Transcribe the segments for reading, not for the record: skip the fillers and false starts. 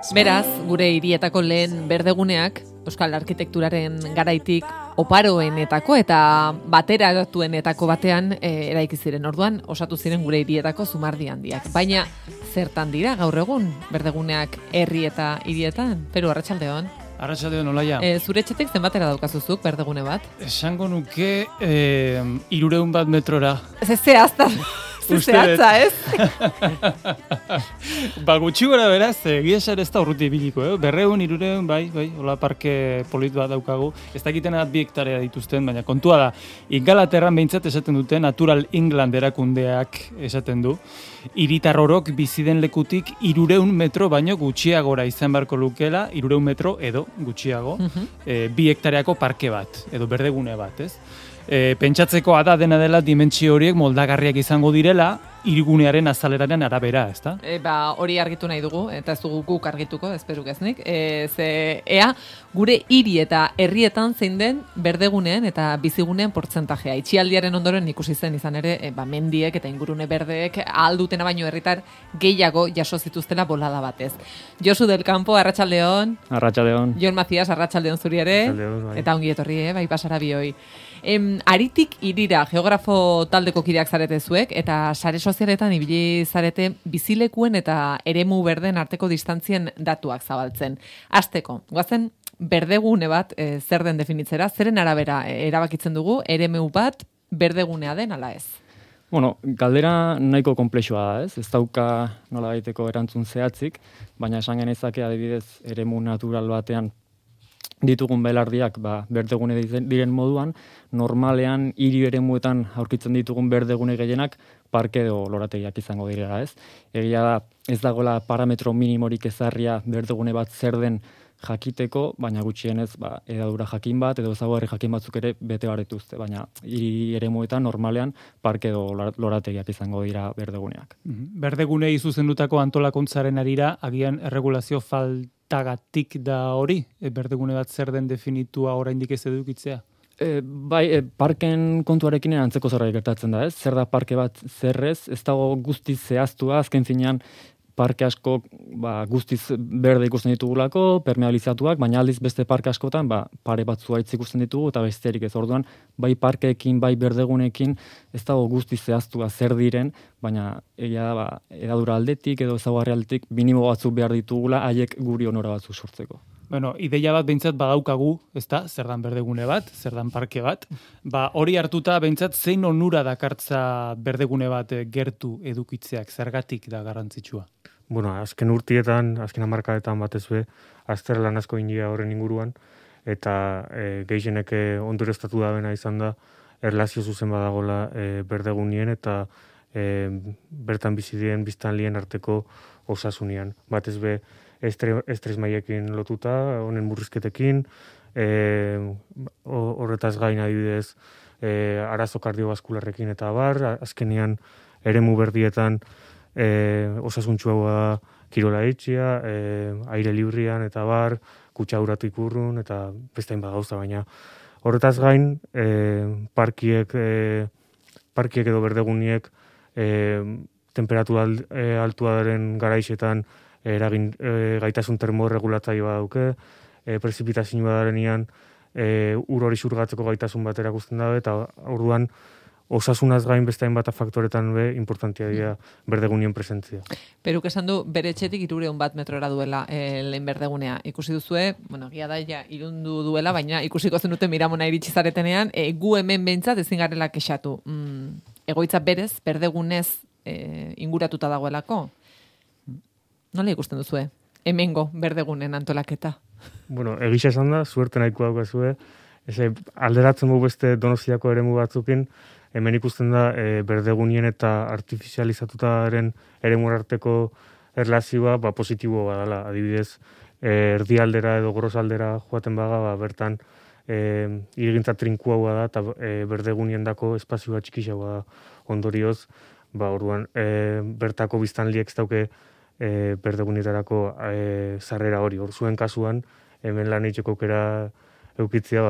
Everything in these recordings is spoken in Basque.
Beraz, gure hirietako lehen berdeguneak euskal arkitekturaren garaitik oparoenetako eta bateratuenetako batean eraiki ziren. Orduan osatu ziren gure hirietako zumardi handiak. Baina zertan dira gaur egun berdeguneak herri eta hirietan? Peru, arratsaldeon. Arratsaldeon, Olaia. Zure etxetik zenbatera daukazuzuk berdegune bat? Esango nuke 300 metrora. Zehazta. Zehatza, ez? Gutxi gora beraz, egia esan ez da urruti ibiliko, 200, 300, bai, hola parke polit bat daukagu. Ez dakitena 2 hektarea dituzten, baina kontua da, Ingalaterran behintzat esaten dute, Natural England erakundeak esaten du, hiritar orok biziden lekutik 300 metro baino gutxiagora izan beharko lukela, 300 metro edo gutxiago, 2 hektareako parke bat, edo berdegune bat, ez? Pentsatzekoa da dena dela dimentsio horiek moldagarriak izango direla hirigunearen azaleraren arabera, ezta? Hori argitu nahi dugu, eta ez dugu guk argituko, ezperuk eznik. Ea, gure hiri eta herrietan zein den berdeguneen eta biziguneen portzentajea. Itxialdiaren ondoren ikusi zen izan ere, mendiek eta ingurune berdeek ahaldutena baino herritar gehiago jaso zituztela bolada batez. Josu del Campo, arratsaldeon. Arratsaldeon. Jon Macias, arratsaldeon zuri ere. Arratsaldeon, bai. Eta ongi etorri, bai pasara bioi. Aritik hirira geografo taldeko kideak zarete zuek, eta sare sozialetan ibili zarete bizilekuen eta eremu berden arteko distantzien datuak zabaltzen. Hasteko, goazen berdegune bat zer den definitzera, zeren arabera erabakitzen dugu eremu bat berdegunea den ala ez? Bueno, galdera nahiko konplexua da, ez? Ez dauka nola baiteko erantzun zehatzik, baina esan genezake adibidez eremu natural batean ditugun belardiak berdegune diren moduan, normalean hiri eremuetan aurkitzen ditugun berdegune gehienak parke edo lorategiak izango direla, ez? Egia da, ez dagoela parametro minimorik ezarria berdegune bat zer den jakiteko, baina gutxienez edadura jakin bat edo ezaugarri jakin batzuk ere bete behar dituzte, baina hiri eremuetan normalean parke edo lorategiak izango dira berdeguneak. Berdegunei zuzendutako antolakuntzaren arira, agian erregulazio faltagatik da hori, berdegune bat zer den definitua oraindik ez edukitzea? Parken kontuarekin antzeko zerbait gertatzen da, ez? Zer da parke bat zerrez, ez dago guztiz zehaztua, azken finean parke asko guztiz berde ikusten ditugulako, permeabilizatuak, baina aldiz beste parke askotan pare bat zuhaitz ikusten ditugu eta besterik ez. Orduan, bai parkeekin, bai berdegunekin ez dago guztiz zehaztua zer diren, baina egia da edadura aldetik edo ezaugarri aldetik minimo batzuk behar ditugula haiek guri onora batzuk sortzeko. Bueno, ideia bat behintzat badaukagu, ezta? Zer dan berdegune bat, zer dan parke bat. Hori hartuta behintzat zein onura dakartza berdegune bat gertu edukitzeak, zergatik da garrantzitsua? Bueno, azken urtietan, azken hamarkadetan batez be, azterlan asko india horren inguruan, eta gehienek ondorioztatu da bena izan da, erlazio zuzen badagola berdegunien eta bertan bizidien biztanlien arteko osasunian. Batez be, estres mailekin lotuta, honen murrizketekin, horretaz gain adibidez, arazo kardiobaskularrekin eta azkenean eremu berdietan osasuntxua da kirola itxia, aire librian eta kutsauratu ikurrun eta bestain badauza, baina horretaz gain parkiek edo berdeguniek temperatura altuaren garaixetan eragin gaitasun termoregulatzailea dauke, prezipitazioa darenean ur hori xurgatzeko gaitasun bat erakusten dabe, eta orduan osasunaz gain beste hainbat faktoretan importantea dira berdegunien presentzia. Peruk esan du bere etxetik 300 metrora duela lehen berdegunea. Ikusi duzue, egia da ja irundu duela, baina ikusiko zenuten Miramona iritsi zaretenean, gu hemen behintzat ezin garela kexatu. Egoitza berez, berdegunez inguratuta dagoelako? Nola ikusten duzue? Hemengo berdegunen antolaketa? Bueno, egisa esan da, suerte nahiko daukazue, alderatzen du beste Donostiako eremu batzukin, hemen ikusten da berdegunien eta artifizializatutaren eremu arteko erlazioa positibo badala. Adibidez, erdialdera edo grosaldera joaten baga, bertan hirigintza trinkuagoa da eta berdegunien dako espazioa txikixagoa da. Ondorioz, orduan bertako biztanliek ez dauke berdegunietarako sarrera hori. Zuen kasuan, hemen lan egiteko aukera eukitzea,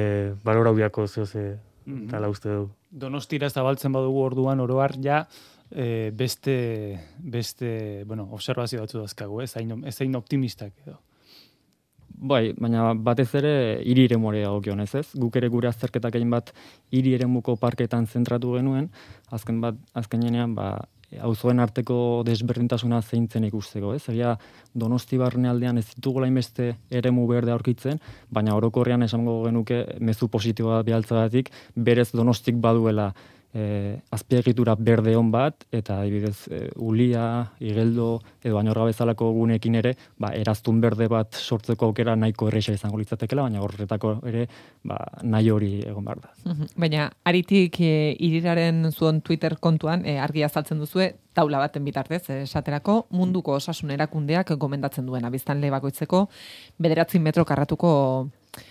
balora ubiako zehoz tala uste dugu. Donostira zabaltzen badugu orduan oroar ja beste observazio batzu dazkagu, ez hain optimistak edo. Bai, baina batez ere hiri eremuari dagokionez, ez? Guk ere gure azterketak egin bat hiri eremuko parketan zentratu genuen, azkenean auzoen arteko desberdintasuna zeintzen ikusteko, ez? Egia Donosti barnealdean ez ditugula inbeste eremu berde aurkitzen, baina orokorrean esango genuke mezu positiboa bialtzagatik berez Donostik baduela azpiegitura berde on bat, eta adibidez Ulia, Igeldo edo Añorga bezalako guneekin ere, eraztun berde bat sortzeko aukera nahiko erresa izango litzatekeela, baina horretako ere nahi hori egon behar da. Baina Aritik Iriraren zuen Twitter kontuan argi azaltzen duzue taula baten bitartez, esaterako munduko osasun erakundeak gomendatzen duena biztanle bakoitzeko 9 metro karratuko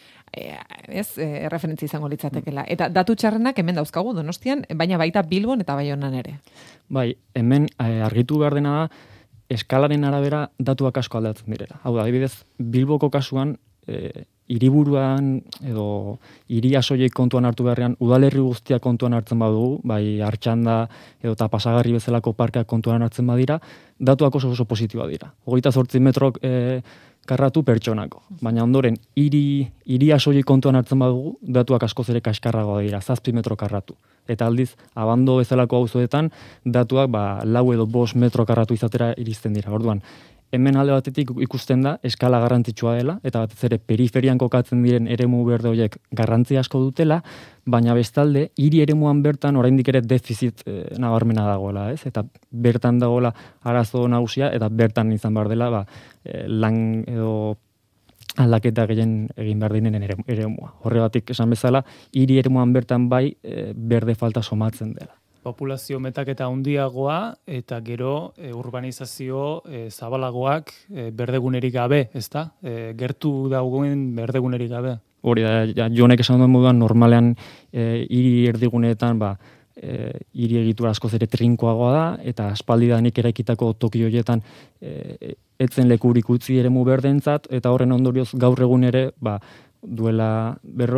referentzia izango litzatekeela. Eta datu txarrenak hemen dauzkagu Donostian, baina baita Bilbon eta Baionan ere. Bai, hemen argitu behar dena da, eskalaren arabera datuak asko aldatzen direla. Hau da, adibidez, Bilboko kasuan, hiriburuan edo hiri asoiek kontuan hartu beharrean, udalerri guztiak kontuan hartzen badugu, bai Artxanda edo eta Pasagarri bezalako parkeak kontuan hartzen badira, datuak oso positiboa dira. 28 metrok karratu pertsonako. Baina ondoren, hiri asoiek kontuan hartzen badugu, datuak askoz ere kaskarragoa dira, 7 metro karratu. Eta aldiz, Abando bezalako auzoetan, datuak 4 edo 5 metro karratu izatera iristen dira. Orduan, hemen alde batetik ikusten da eskala garrantzitsua dela, eta batez ere periferian kokatzen diren eremu berde horiek garrantzia asko dutela, baina bestalde, hiri eremuan bertan oraindik ere defizit nabarmena dagoela, ez? Eta bertan dagoela arazo nagusia, eta bertan izan behar dela, lan edo aldaketa gehien egin behar dinen eremua. Horregatik esan bezala, hiri eremuan bertan berde falta somatzen dela. Populazio metaketa handiagoa eta gero urbanizazio zabalagoak berdegunerik gabe, ezta? Gertu dagoen berdegunerik gabe. Hori da, Jonek esan duen moduan normalean hiri erdiguneetan hiri egitura askoz ere trinkoagoa da, eta aspaldidanik eraikitako toki horietan etzen lekurik utzi eremu berdentzat, eta horren ondorioz gaur egun ere duela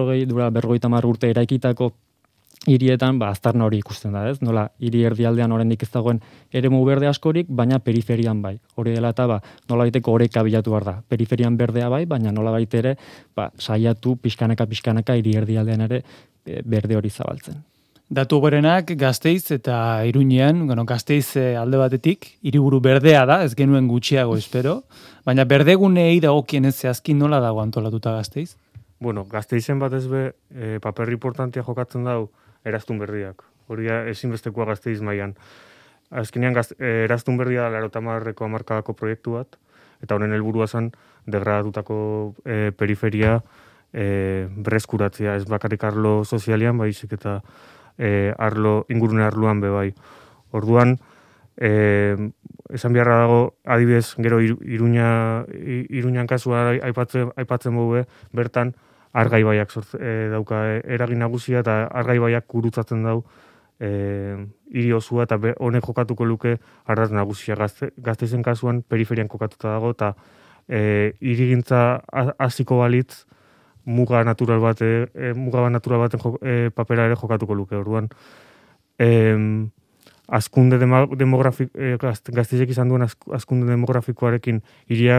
50 urte eraikitako hirietan aztarna hori ikusten da, ez? Nola hiri erdialdean oraindik ez dagoen eremu berde askorik, baina periferian bai. Hori dela eta nola baiteko oreka bilatu behar da. Periferian berdea bai, baina nola baitere saiatu pixkanaka hiri erdialdean ere berde hori zabaltzen. Datu gorenak Gasteiz eta Iruñean, Gasteiz alde batetik, hiriburu berdea da, ez genuen gutxiago espero, baina berdegunei dagokienez zehazki nola dago antolatuta Gasteiz? Gasteizen batez paper importantia jokatzen dau eraztun berdiak. Hori ezinbestekoa Gasteiz mailan. Azkenean eraztun berdia 80ko hamarkadako proiektu bat, eta honen helburua zen degradatutako periferia berreskuratzea, ez bakarrik arlo sozialian, baizik eta ingurune arloan bai. Orduan, esan beharra dago, adibidez, gero Iruñan kasua aipatzen bobe, bertan argaibaiak dauka eragin nagusia, eta argaibaiak gurutzatzen dau hiri osua, eta honek jokatuko luke ardatz nagusia. Gasteizen kasuan periferian kokatuta dago, eta hirigintza hasiko balitz muga natural baten papera ere jokatuko luke. Orduan, azkunde Gasteizek izan duen azkunde demografikoarekin hiria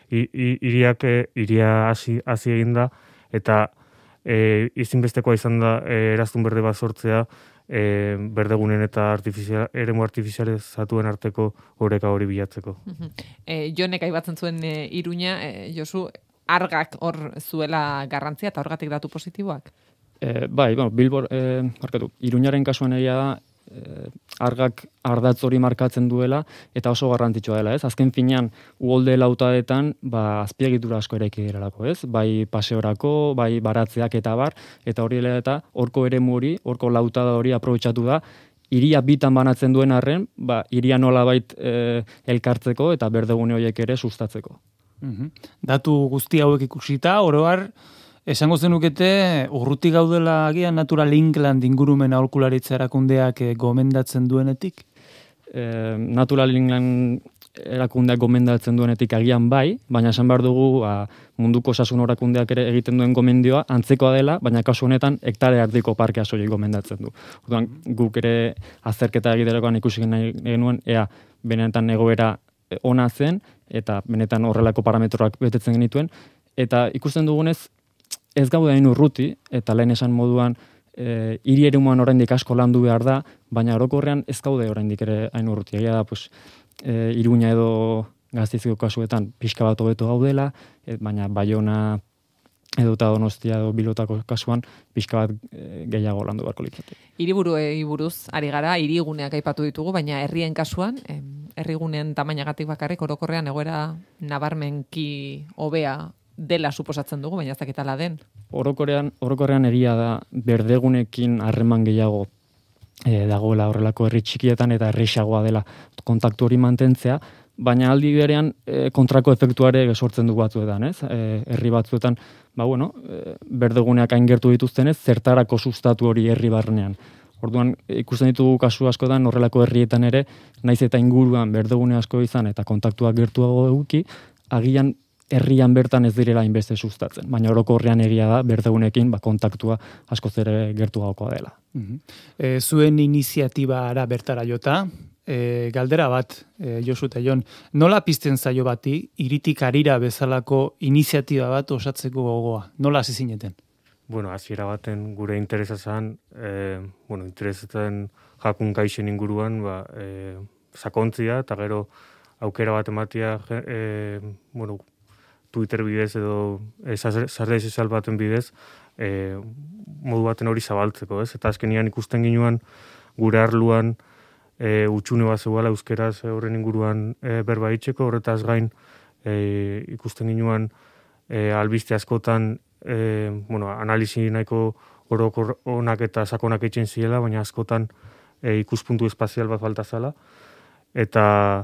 hasi egin da, eta izinbestekoa izan da eraztun berde bat sortzea berdegunen eta eremu artifizializatuen arteko oreka hori bilatzeko. Jonek aipatzen zuen Iruña, Josu, argak hor zuela garrantzia eta horgatik datu positiboak? Bilbor, Iruñaren kasuan egia da, argak ardatz hori markatzen duela eta oso garrantzitsua dela, ez? Azken finean uholde lautadetan azpiegitura asko eraiki direlako, ez? Bai paseorako, bai baratzeak eta bar, eta hori dela eta horko eremu hori, horko lautada hori aprobetxatu da, hiria bitan banatzen duen arren, hiria nolabait elkartzeko eta berdegune horiek ere sustatzeko. Datu guzti hauek ikusita, oro har, esango zenukete, urruti gaudela agian Natural England ingurumen aholkularitza erakundeak gomendatzen duenetik? Natural England erakundeak gomendatzen duenetik agian bai, baina esan behar dugu munduko osasun erakundeak ere egiten duen gomendioa antzekoa dela, baina kasu honetan hektare ardiko parkea soilik gomendatzen du. Orduan guk ere azterketa egiterakoan ikusi genuen ea benetan egoera ona zen eta benetan horrelako parametroak betetzen genituen eta ikusten dugunez ez gaude hain urruti eta lehen esan moduan hiri eremuan oraindik asko landu behar da, baina orokorrean ez gaude oraindik ere hain urruti. Egia da, Iruña edo Gasteizko kasuetan pixka bat hobeto gaudela, baina Baiona edo eta Donostia edo Bilbotako kasuan pixka bat gehiago landu beharko litzateke. Hiriburuei buruz ari gara, hiriguneak aipatu ditugu, baina herrien kasuan, herriguneen tamainagatik bakarrik orokorrean egoera nabarmenki hobea dela suposatzen dugu, baina ez dakit hala den. Orokorrean egia da berdegunekin harreman gehiago dagoela horrelako herri txikietan eta erreixagoa dela kontaktu hori mantentzea, baina aldi berean kontrako efektuare sortzen du batzuetan, ez? Herri batzuetan, berdeguneak hain gertu dituztenez, zertarako sustatu hori herri barnean. Orduan, ikusten ditugu kasu askotan horrelako herrietan ere, naiz eta inguruan berdegune asko izan eta kontaktuak gertuago eduki, agian herrian bertan ez direla inbeste sustatzen. Baina orokorrean egia da, berdegunekin kontaktua askoz ere gertuagokoa dela. Zuen iniziatiba ara bertara jota, galdera bat, Josu eta Jon, nola pizten zaio bati, hiritik harira bezalako iniziatiba bat osatzeko gogoa? Nola hasi zineten? Hasiera baten gure interesa zen, interesatzen jakun gaixen inguruan, sakontzia, eta gero aukera bat ematia, Twitter bidez edo sare sozial baten bidez modu baten hori zabaltzeko, ez? Eta azkenian ikusten ginuan gure arluan utxune bat zegoela euskeraz horren inguruan berba itxeko, horretaz gain ikusten ginuan albiste askotan analisi nahiko orokor onak eta sakonak eitzen ziela, baina askotan ikuspuntu espazial bat falta zala. Eta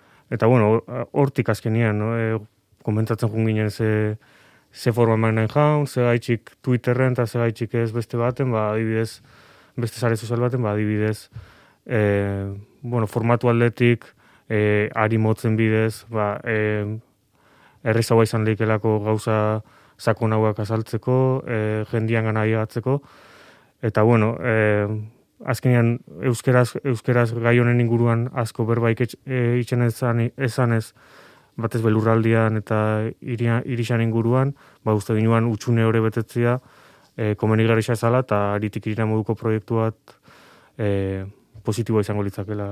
hortik azkenian, komentatzen jun ginen ze forma manen jaun, ze gaitxik Twitterren eta ze gaitxik ez beste baten, adibidez, beste sare sozial baten, adibidez, formatu aldetik, ari motzen bidez, errezagoa izan lehikelako gauza sakonauak azaltzeko, jendian gana aigatzeko, eta azkenean euskeraz gai honen inguruan asko berbaik itxen ezanez, batez belurraldian eta irixan inguruan, uste ginuan utxune hori betetzea komenigarri zala eta aritik irina moduko proiektu bat positiboa izango litzakela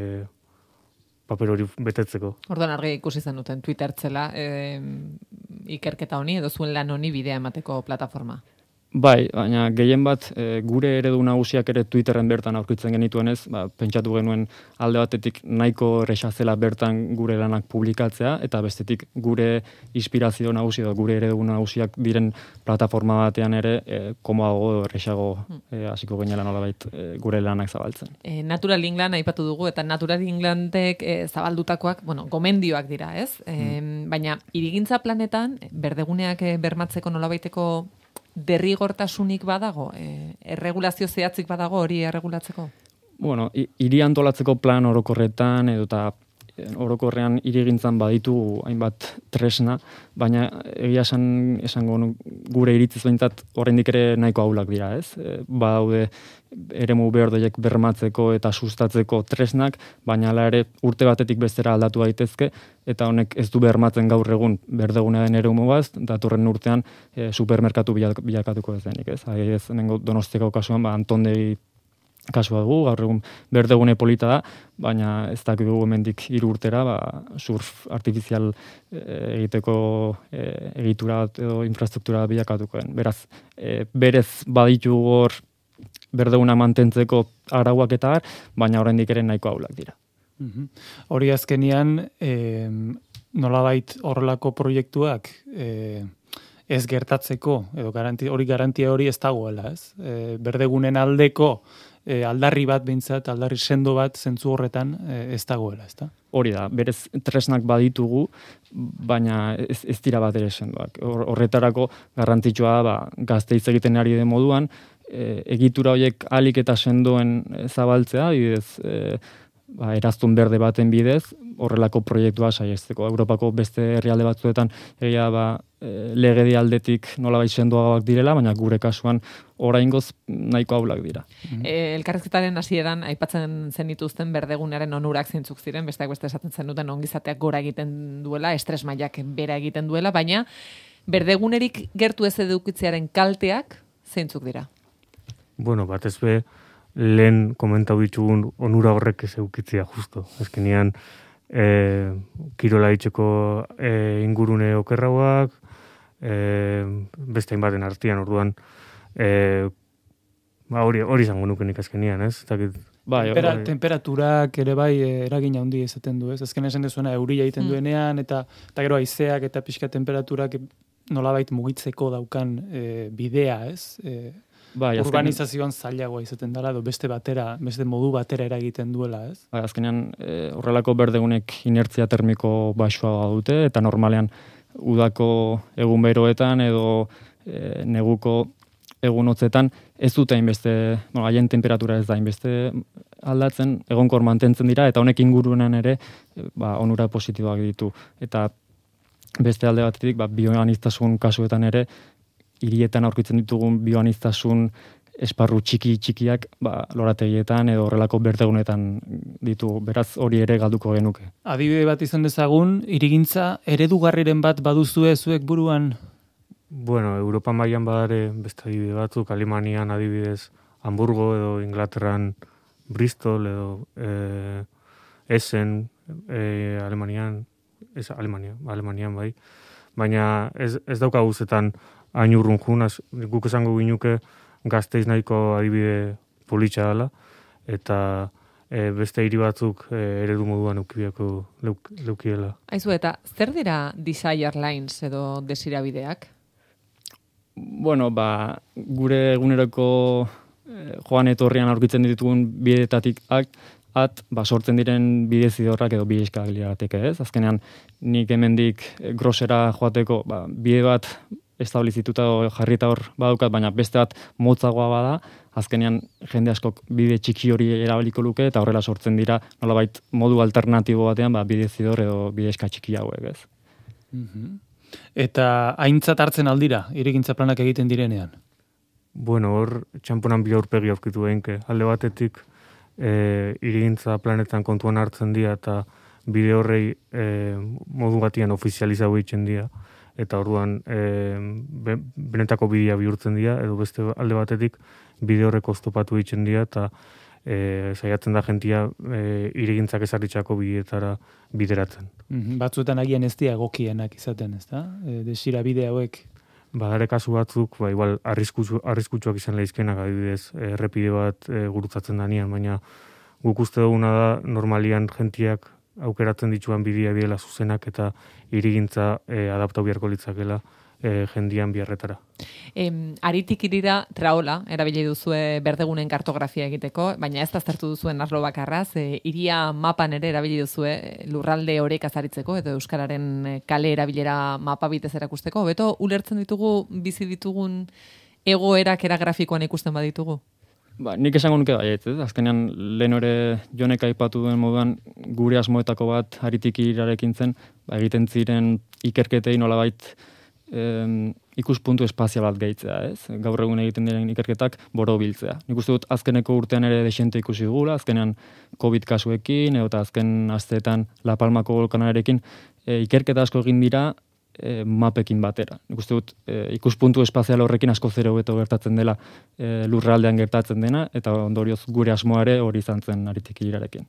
paper hori betetzeko. Orduan argi ikusi zen duten Twitter zela ikerketa honi edo zuen lan honi bidea emateko plataforma. Bai, baina gehien bat gure eredu nagusiak ere Twitterren bertan aurkitzen genituenez, pentsatu genuen alde batetik nahiko erresa zela bertan gure lanak publikatzea, eta bestetik gure inspirazio nagusi edo gure eredu nagusiak diren plataforma batean ere komoago edo erresago hasiko ginela nolabait gure lanak zabaltzen. Natural England aipatu dugu, eta Natural Englandek zabaldutakoak, gomendioak dira, ez? Baina hirigintza planetan, berdeguneak bermatzeko nolabaiteko derrigortasunik badago, erregulazio zehatzik badago hori erregulatzeko? Hiri antolatzeko plan orokorretan edo eta orokorrean hirigintzan baditu hainbat tresna, baina egia esango gure iritziz behintzat oraindik ere nahiko ahulak dira, ez? Badaude eremu behardoiek bermatzeko eta sustatzeko tresnak, baina hala ere urte batetik bestera aldatu daitezke, eta honek ez du bermatzen gaur egun berdegunea den eremu bat, datorren urtean supermerkatu bilakatuko ez denik, ez? Adibidez, Donostiako kasuan, Antondegi kasua dugu, gaur egun berdegune polita da, baina ez dakigu hemendik 3 urtera surf artifizial egiteko egitura edo infrastruktura bilakatuko den. Beraz, berez baditu hor berdeguna mantentzeko arauak eta baina oraindik ere nahiko ahulak dira. Hori azkenian, nolabait horrelako proiektuak ez gertatzeko, edo garantia hori ez dagoela, ez? Berdegunen aldeko aldarri bat behintzat, aldarri sendo bat zentzu horretan ez dagoela, ez da? Hori da, berez tresnak baditugu, baina ez dira bat ere sendoak. Horretarako garrantzitsua da, Gasteiz egiten ari den moduan, egitura horiek alik eta sendoen zabaltzea, adibidez, eraztun berde baten bidez, horrelako proiektua saiesteko. Europako beste herrialde batzuetan egia legedi aldetik nolabait sendoagoak direla, baina gure kasuan oraingoz nahiko ahulak dira. Elkarrizketaren hasieran aipatzen zenituzten berdegunaren onurak zeintzuk ziren, besteak beste esaten zenuten ongizateak gora egiten duela, estres mailak bera egiten duela, baina berdegunerik gertu ez edukitzearen kalteak zeintzuk dira? Bueno, batez be, lehen komentau ditugun onura horrek ez eukitzea justo. Ezkenean, kirola itxeko ingurune okerrauak, beste hainbaten artean, orduan, hori izango nukenik azkenean, ez? Temperaturak ere bai eragin handi izaten du, ez? Azken esan dezuena euria egiten duenean, eta gero haizeak eta pixka temperaturak nolabait mugitzeko daukan bidea, ez? Urbanizazioan zailagoa izaten dela, edo beste modu batera eragiten duela, ez? Azkenean horrelako berdegunek inertzia termiko baxua dute, eta normalean udako egun beroetan edo neguko egun hotzetan ez dute hainbeste, haien temperatura ez da hainbeste aldatzen, egonkor mantentzen dira, eta honek ingurunean ere onura positiboak ditu. Eta beste alde batetik, bioaniztasun kasuetan ere, hirietan aurkitzen ditugun bioaniztasun esparru txikiak lorategietan edo horrelako berdegunetan ditu, beraz hori ere galduko genuke. Adibide bat izan dezagun, hirigintza eredugarriren bat baduzue zuek buruan? Bueno, Europa mailan badare beste adibide batzuk, Alemanian adibidez Hamburgo edo Inglaterran Bristol edo Essen, Alemanian bai, baina ez daukaguzetan hain urrun junaz, guk esango ginuke Gasteiz nahiko adibide politxa dela, eta beste hiri batzuk eredu moduan leukiela. Aizu, eta zer dira Desire Lines edo desirabideak? Bueno, gure eguneroko joan etorrian aurkitzen ditugun bidetatik sortzen diren bidezidorrak edo bidezkak lirateke, ez? Azkenean, nik hemendik grosera joateko bide bat establizituta jarrita hor badaukat, baina beste bat motzagoa bada, azkenean jende askok bide txiki hori erabiliko luke, eta horrela sortzen dira, nolabait modu alternatibo batean, bidezidor edo bidezka txiki hauek, ez? Eta aintzat hartzen aldira, hirigintza planak egiten direnean? Bueno, hor, txamponan bi aurpegi aurkitu behinke. Alde batetik, hirigintza planetan kontuan hartzen dira, eta bide horrei modu batian ofizializau egiten dira, eta orduan benetako bidea bihurtzen dira, edo beste alde batetik bide horrek oztopatu egiten dira, eta saiatzen da jentia hirigintzak ezarritxako bideetara bideratzen. Batzuetan agian ez dira egokienak izaten, ez da? Desira bide hauek? Badare kasu batzuk, igual arriskutsuak izan lehizkenak, adibidez, errepide bat gurutzatzen danean, baina guk uste duguna da normalian jentiak aukeratzen dituan bidea diela zuzenak eta hirigintza adaptau beharko litzakela jendian biarretara. Aritik hirira traola erabili duzue berdegunen kartografia egiteko, baina ez da aztertu duzuen arlo bakarraz, hiria mapan ere erabili duzue lurralde oreka zaritzeko edo euskararen kale erabilera mapa bitez erakusteko, hobeto ulertzen ditugu bizi ditugun egoerak era grafikoan ikusten baditugu? Nik esango nuke baietz, ez? Azkenean lehen ore Jonek aipatu duen moduan gure asmoetako bat Aritik hirirarekin zen, egiten ziren ikerketei nolabait ikuspuntu espazial bat gehitzea, ez? Gaur egun egiten diren ikerketak borobiltzea. Nik uste dut azkeneko urtean ere desente ikusi dugula, azkenean COVID kasuekin, eta azken asteetan La Palmako volkanarekin ikerketa asko egin dira mapekin batera. Nik uste dut ikuspuntu espazial horrekin asko zero beto gertatzen dela lurraldean gertatzen dena, eta ondorioz gure asmoare hori izan zen Aritik hirirarekin.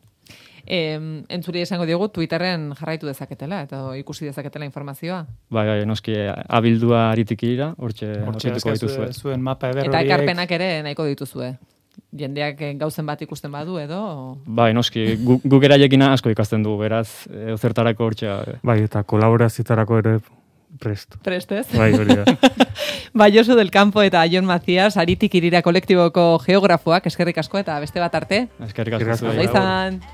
Entzuri esango diogu Twitterren jarraitu dezaketela eta ikusi dezaketela informazioa. Bai, noski abildua Aritik hirira, hortxe dituzue. Zuen mapa eder eta ekarpenak ere nahiko dituzue. Jendeak gauzen bat ikusten badu edo? Bai, noski, guk erailekina asko ikasten du, beraz, zertarako hortxe. Bai, eta kolaborazioetarako ere prest. Prest, ez? Bai, hori da. Bai, Josu del Campo eta Jon Macías, Aritik hirira kolektiboko geografoak, eskerrik asko eta beste bat arte. Eskerrik asko. Izan.